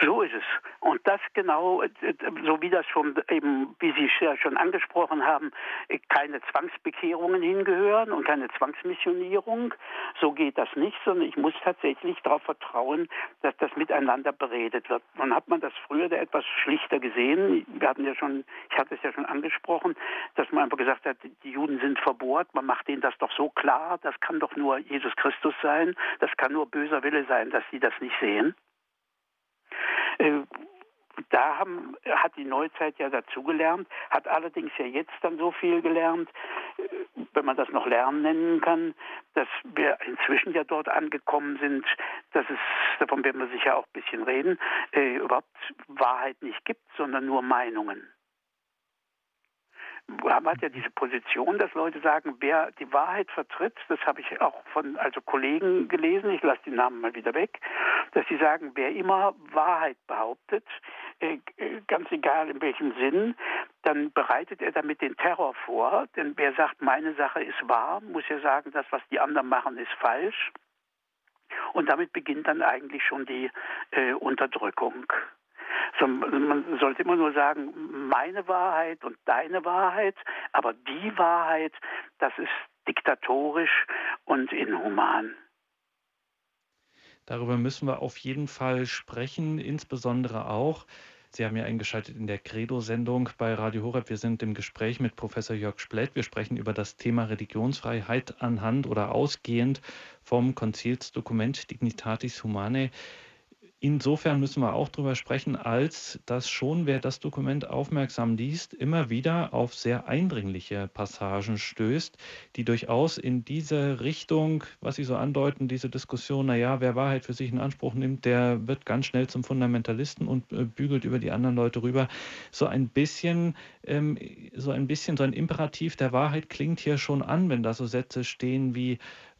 So ist es. Und das genau, so wie das schon eben, wie Sie ja schon angesprochen haben, keine Zwangsbekehrungen hingehören und keine Zwangsmissionierung, so geht das nicht, sondern ich muss tatsächlich darauf vertrauen, dass das miteinander beredet wird. Dann hat man das früher da etwas schlichter gesehen. Ich hatte es ja schon angesprochen, dass man einfach gesagt hat, die Juden sind verbohrt, man macht ihnen das doch so klar, das kann doch nur Jesus Christus sein, das kann nur böser Wille sein, dass sie das nicht sehen. Hat die Neuzeit ja dazugelernt, hat allerdings ja jetzt dann so viel gelernt, wenn man das noch Lernen nennen kann, dass wir inzwischen ja dort angekommen sind, dass es, davon werden wir sicher auch ein bisschen reden, überhaupt Wahrheit nicht gibt, sondern nur Meinungen. Man hat ja diese Position, dass Leute sagen, wer die Wahrheit vertritt, das habe ich auch von Kollegen gelesen, ich lasse die Namen mal wieder weg, dass sie sagen, wer immer Wahrheit behauptet, ganz egal in welchem Sinn, dann bereitet er damit den Terror vor, denn wer sagt, meine Sache ist wahr, muss ja sagen, das, was die anderen machen, ist falsch. Und damit beginnt dann eigentlich schon die Unterdrückung. Man sollte immer nur sagen, meine Wahrheit und deine Wahrheit, aber die Wahrheit, das ist diktatorisch und inhuman. Darüber müssen wir auf jeden Fall sprechen, insbesondere auch. Sie haben ja eingeschaltet in der Credo-Sendung bei Radio Horeb. Wir sind im Gespräch mit Professor Jörg Splett. Wir sprechen über das Thema Religionsfreiheit anhand oder ausgehend vom Konzilsdokument Dignitatis Humanae. Insofern müssen wir auch drüber sprechen, als dass schon, wer das Dokument aufmerksam liest, immer wieder auf sehr eindringliche Passagen stößt, die durchaus in diese Richtung, was Sie so andeuten, diese Diskussion, naja, wer Wahrheit für sich in Anspruch nimmt, der wird ganz schnell zum Fundamentalisten und bügelt über die anderen Leute rüber. So ein bisschen so ein Imperativ der Wahrheit klingt hier schon an, wenn da so Sätze stehen wie,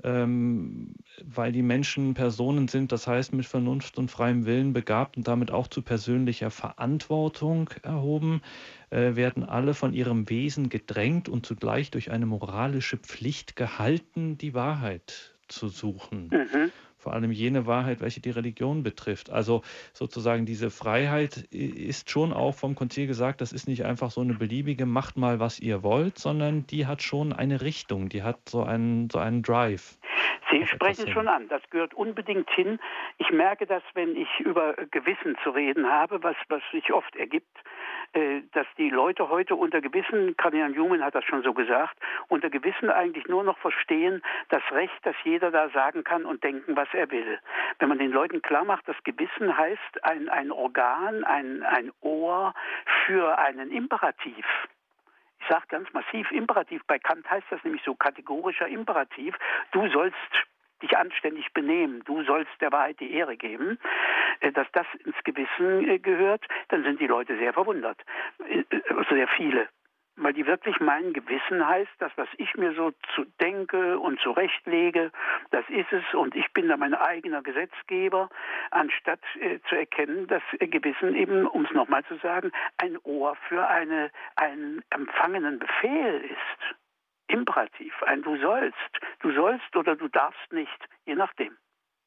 weil die Menschen Personen sind, das heißt mit Vernunft und freiem Willen begabt und damit auch zu persönlicher Verantwortung erhoben, werden alle von ihrem Wesen gedrängt und zugleich durch eine moralische Pflicht gehalten, die Wahrheit zu suchen. Mhm. Vor allem jene Wahrheit, welche die Religion betrifft. Also sozusagen diese Freiheit ist schon auch vom Konzil gesagt, das ist nicht einfach so eine beliebige, macht mal, was ihr wollt, sondern die hat schon eine Richtung, die hat so einen Drive. Sie sprechen schon an, das gehört unbedingt hin. Ich merke das, wenn ich über Gewissen zu reden habe, was sich oft ergibt, dass die Leute heute unter Gewissen, Kardinal Newman hat das schon so gesagt, unter Gewissen eigentlich nur noch verstehen, das Recht, dass jeder da sagen kann und denken, was er will. Wenn man den Leuten klar macht, das Gewissen heißt ein Organ, ein Ohr für einen Imperativ. Ich sage ganz massiv Imperativ. Bei Kant heißt das nämlich so kategorischer Imperativ. Du sollst dich anständig benehmen, du sollst der Wahrheit die Ehre geben, dass das ins Gewissen gehört, dann sind die Leute sehr verwundert. Sehr viele. Weil die wirklich meinen, Gewissen heißt, das, was ich mir so denke und zurechtlege, das ist es und ich bin da mein eigener Gesetzgeber, anstatt zu erkennen, dass Gewissen eben, um es nochmal zu sagen, ein Ohr für einen empfangenen Befehl ist. Imperativ, ein du sollst oder du darfst nicht, je nachdem.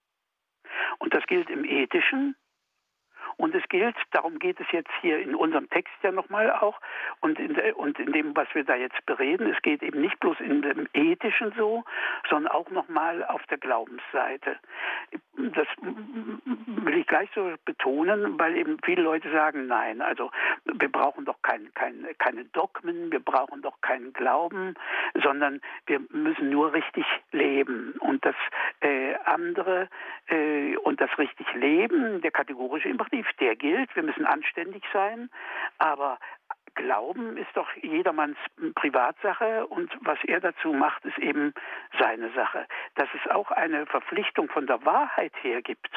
Und das gilt im Ethischen. Und es gilt, darum geht es jetzt hier in unserem Text ja nochmal auch und in dem, was wir da jetzt bereden, es geht eben nicht bloß in dem Ethischen so, sondern auch nochmal auf der Glaubensseite. Das will ich gleich so betonen, weil eben viele Leute sagen, nein, also wir brauchen doch keine Dogmen, wir brauchen doch keinen Glauben, sondern wir müssen nur richtig leben. Und das andere und das richtig Leben, der kategorische Imperativ, der gilt, wir müssen anständig sein, aber Glauben ist doch jedermanns Privatsache und was er dazu macht, ist eben seine Sache. Dass es auch eine Verpflichtung von der Wahrheit her gibt,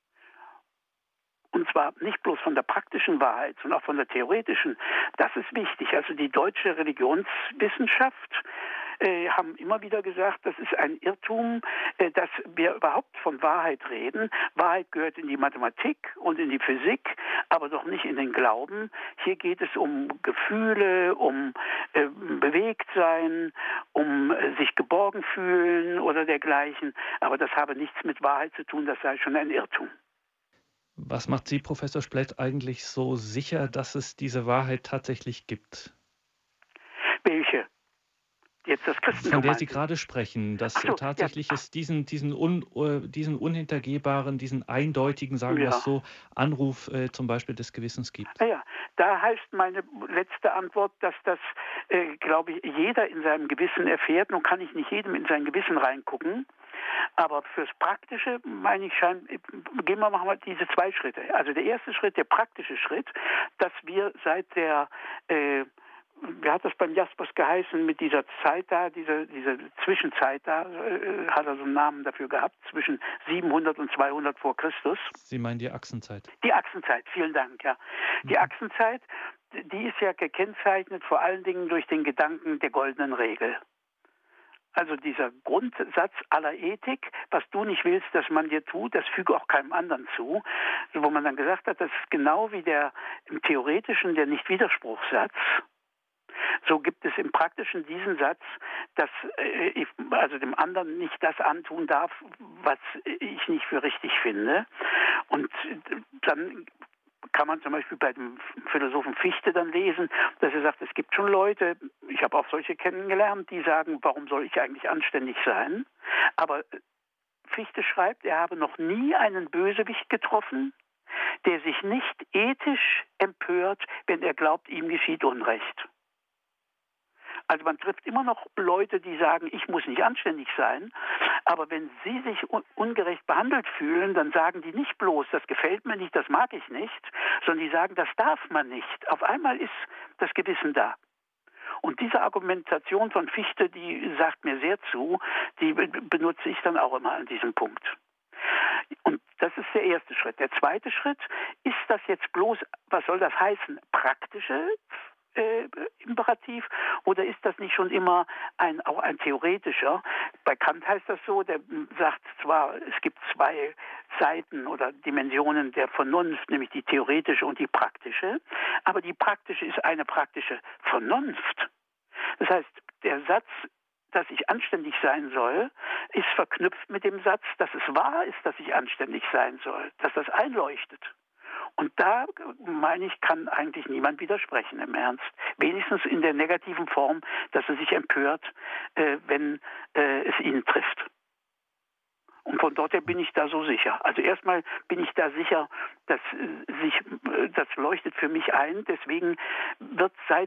und zwar nicht bloß von der praktischen Wahrheit, sondern auch von der theoretischen, das ist wichtig. Also die deutsche Religionswissenschaft haben immer wieder gesagt, das ist ein Irrtum, dass wir überhaupt von Wahrheit reden. Wahrheit gehört in die Mathematik und in die Physik, aber doch nicht in den Glauben. Hier geht es um Gefühle, um Bewegtsein, um sich geborgen fühlen oder dergleichen. Aber das habe nichts mit Wahrheit zu tun, das sei schon ein Irrtum. Was macht Sie, Professor Splett, eigentlich so sicher, dass es diese Wahrheit tatsächlich gibt? Welche? Jetzt das Von Christentum der Sie meinen Sie? gerade sprechen, Ach dass so, ja, tatsächlich es diesen unhintergehbaren, diesen eindeutigen, sagen wir es ja. so, Anruf zum Beispiel des Gewissens gibt. Ah ja, da heißt meine letzte Antwort, dass das, glaube ich, jeder in seinem Gewissen erfährt. Nun kann ich nicht jedem in sein Gewissen reingucken, aber fürs Praktische meine ich, machen wir diese zwei Schritte. Also der erste Schritt, der praktische Schritt, dass wir seit der wie hat das beim Jaspers geheißen, mit dieser Zeit da, diese Zwischenzeit da, hat er so einen Namen dafür gehabt, zwischen 700 und 200 vor Christus. Sie meinen die Achsenzeit? Die Achsenzeit, vielen Dank, ja. Die Mhm. Achsenzeit, die ist ja gekennzeichnet vor allen Dingen durch den Gedanken der goldenen Regel. Also dieser Grundsatz aller Ethik, was du nicht willst, dass man dir tut, das füge auch keinem anderen zu. Wo man dann gesagt hat, das ist genau wie im Theoretischen der Nicht-Widerspruchssatz. So gibt es im Praktischen diesen Satz, dass ich also dem anderen nicht das antun darf, was ich nicht für richtig finde. Und dann kann man zum Beispiel bei dem Philosophen Fichte dann lesen, dass er sagt, es gibt schon Leute, ich habe auch solche kennengelernt, die sagen, warum soll ich eigentlich anständig sein? Aber Fichte schreibt, er habe noch nie einen Bösewicht getroffen, der sich nicht ethisch empört, wenn er glaubt, ihm geschieht Unrecht. Also man trifft immer noch Leute, die sagen, ich muss nicht anständig sein, aber wenn sie sich ungerecht behandelt fühlen, dann sagen die nicht bloß, das gefällt mir nicht, das mag ich nicht, sondern die sagen, das darf man nicht. Auf einmal ist das Gewissen da. Und diese Argumentation von Fichte, die sagt mir sehr zu, die benutze ich dann auch immer an diesem Punkt. Und das ist der erste Schritt. Der zweite Schritt, ist das jetzt bloß, was soll das heißen, praktische Imperativ, oder ist das nicht schon immer auch ein theoretischer? Bei Kant heißt das so, der sagt zwar, es gibt zwei Seiten oder Dimensionen der Vernunft, nämlich die theoretische und die praktische, aber die praktische ist eine praktische Vernunft. Das heißt, der Satz, dass ich anständig sein soll, ist verknüpft mit dem Satz, dass es wahr ist, dass ich anständig sein soll, dass das einleuchtet. Und da, meine ich, kann eigentlich niemand widersprechen im Ernst. Wenigstens in der negativen Form, dass er sich empört, wenn es ihn trifft. Und von dort her bin ich da so sicher. Also erstmal bin ich da sicher, dass das leuchtet für mich ein. Deswegen wird seit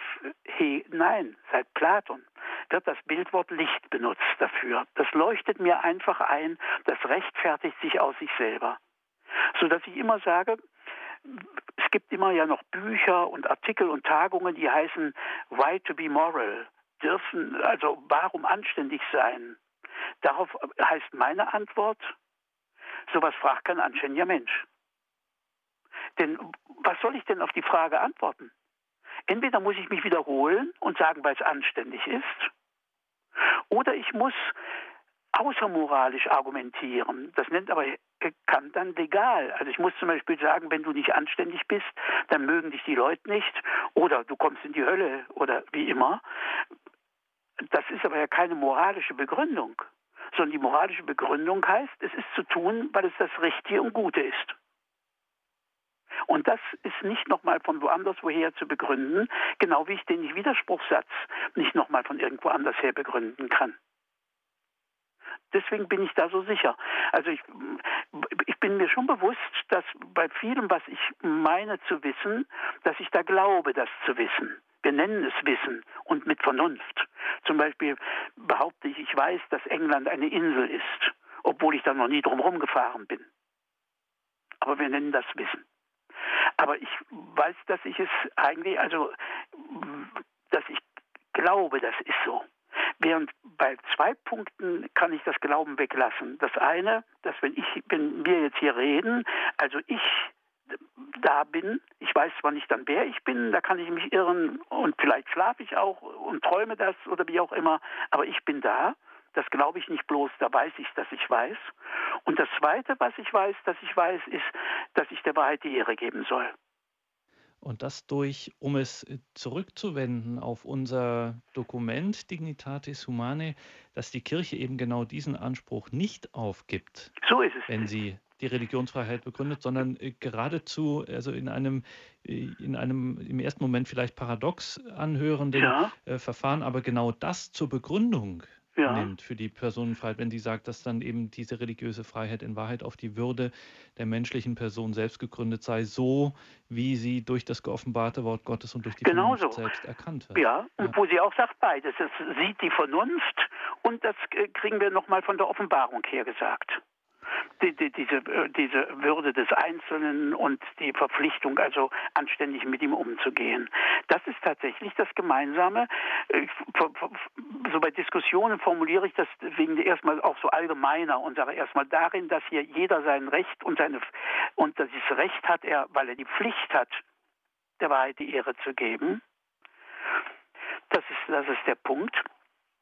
Platon wird das Bildwort Licht benutzt dafür. Das leuchtet mir einfach ein, das rechtfertigt sich aus sich selber. Sodass ich immer sage, es gibt immer ja noch Bücher und Artikel und Tagungen, die heißen Why to be moral, also warum anständig sein. Darauf heißt meine Antwort, sowas fragt kein anständiger Mensch. Denn was soll ich denn auf die Frage antworten? Entweder muss ich mich wiederholen und sagen, weil es anständig ist, oder ich muss außermoralisch argumentieren. Das nennt aber Kant dann legal. Also ich muss zum Beispiel sagen, wenn du nicht anständig bist, dann mögen dich die Leute nicht oder du kommst in die Hölle oder wie immer. Das ist aber ja keine moralische Begründung, sondern die moralische Begründung heißt, es ist zu tun, weil es das Richtige und Gute ist. Und das ist nicht nochmal von woanders woher zu begründen, genau wie ich den Widerspruchssatz nicht nochmal von irgendwo anders her begründen kann. Deswegen bin ich da so sicher. Also ich bin mir schon bewusst, dass bei vielem, was ich meine zu wissen, dass ich da glaube, das zu wissen. Wir nennen es Wissen und mit Vernunft. Zum Beispiel behaupte ich, ich weiß, dass England eine Insel ist, obwohl ich da noch nie drumherum gefahren bin. Aber wir nennen das Wissen. Aber ich weiß, dass ich es eigentlich, dass ich glaube, das ist so. Während bei 2 Punkten kann ich das Glauben weglassen. Das eine, dass wenn wir jetzt hier reden, also ich da bin, ich weiß zwar nicht dann, wer ich bin, da kann ich mich irren und vielleicht schlafe ich auch und träume das oder wie auch immer, aber ich bin da. Das glaube ich nicht bloß, da weiß ich, dass ich weiß. Und das Zweite, was ich weiß, ist, dass ich der Wahrheit die Ehre geben soll. Und das um es zurückzuwenden auf unser Dokument Dignitatis Humanae, dass die Kirche eben genau diesen Anspruch nicht aufgibt, So ist es. wenn sie die Religionsfreiheit begründet, sondern geradezu, also in einem im ersten Moment vielleicht paradox anhörenden Ja, Verfahren, aber genau das zur Begründung ja. nimmt für die Personenfreiheit, wenn sie sagt, dass dann eben diese religiöse Freiheit in Wahrheit auf die Würde der menschlichen Person selbst gegründet sei, so wie sie durch das geoffenbarte Wort Gottes und durch die Vernunft Genauso. selbst erkannt wird. Ja, Ja. und wo sie auch sagt beides. Es sieht die Vernunft und das kriegen wir nochmal von der Offenbarung her gesagt. Diese Würde des Einzelnen und die Verpflichtung, also anständig mit ihm umzugehen. Das ist tatsächlich das Gemeinsame. So bei Diskussionen formuliere ich das deswegen erstmal auch so allgemeiner und sage erstmal darin, dass hier jeder sein Recht und dieses Recht hat er, weil er die Pflicht hat, der Wahrheit die Ehre zu geben. Das ist der Punkt.